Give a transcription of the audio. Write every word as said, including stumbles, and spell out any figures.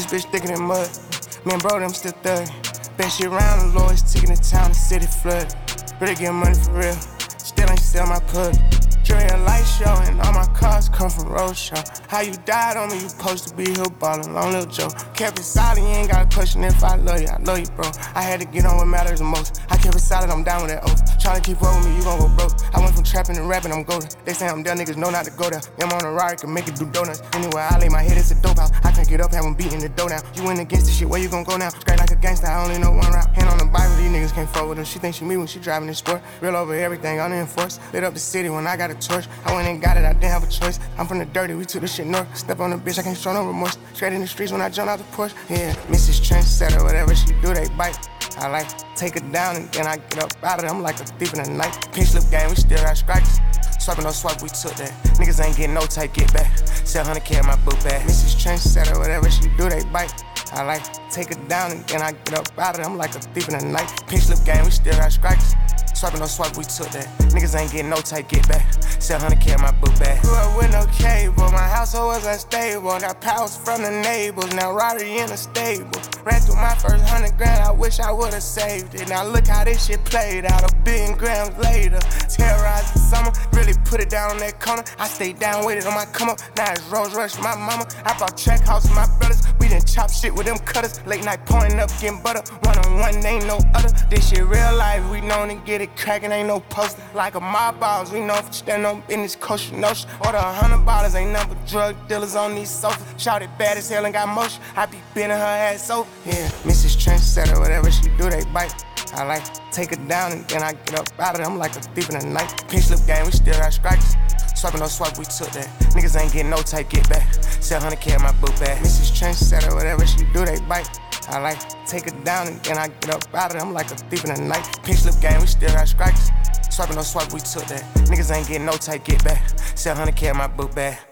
bitch thicker than mud. Me and bro, them still thuggin'. Bet shit round the Lord's taking the town, the city flooded. Really get money for real, still ain't sell my put. Jury a light show, and all my cars come from Roadshow. How you died on me, you supposed to be here ballin', long little joke. Kept it solid, you ain't got a question if I love you, I love you, bro. I had to get on what matters the most. I kept it solid, I'm down with that oath. Tryna keep up with me, you gon' go broke. I went from trapping to rapping, I'm golden. They say I'm done, niggas know not to go there. I'm on a ride, can make it do donuts. Anywhere I lay my head, it's a dope house. I can't get up, have them beating the dough down. You went against the shit, where you gon' go now? Straight like a gangster, I only know one route. Hand on the Bible, these niggas can't fuck with them. She think she me when she driving this sport. Real over everything, unenforced. Lit up the city when I got a torch. I went and got it, I didn't have a choice. I'm from the dirty, we took this shit north. Step on the bitch, I can't show no remorse. Straight in the streets when I jump out the porch. Yeah, Missus Trendsetter, whatever she do, they bite. I like take her down and then I get up out of them like a thief in the night. Pinch slip game, we still got strikes. Swiping no swipe, we took that. Niggas ain't getting no tight, get back. seven hundred K in my book bag. Missus Trendsetter, whatever she do, they bite. I like take her down and then I get up out of them like a thief in the night. Pinch slip game, we still got strikes. Swiping no swipe, we took that. Niggas ain't getting no tight, get back. seven hundred K in my book bag. Grew up with no cable, my household was unstable. Got powers from the neighbors, now Roddy in the stable. Ran through my first hundred grand, I wish I would've saved it. Now look how this shit played out, a billion grams later. Terrorized the summer, really put it down on that corner. I stayed down with it on my come up, now it's Rolls Royce for my mama. I bought track house with my brothers, we done chop shit with them cutters. Late night pouring up, getting butter, one on one, ain't no other. This shit real life, we known to get it crackin', ain't no poster. Like a mob balls, we know for stand on business, kosher notion. Order a hundred bottles, ain't nothing but drug dealers on these sofas. Shouted bad as hell and got motion, I be bending her ass over. Yeah, Missus Trendsetter, whatever she do, they bite. I like take her down and then I get up out of them like a thief in the night. Pinch slip game, we still got strikes. Swiping no swipe, we took that. Niggas ain't getting no tight, get back. seven hundred K in my book bag. Missus Trendsetter, whatever she do, they bite. I like take her down and then I get up out of them like a thief in the night. Pinch slip game, we still got strikes. Swiping no swipe, we took that. Niggas ain't getting no tight, get back. seven hundred K in my book bag.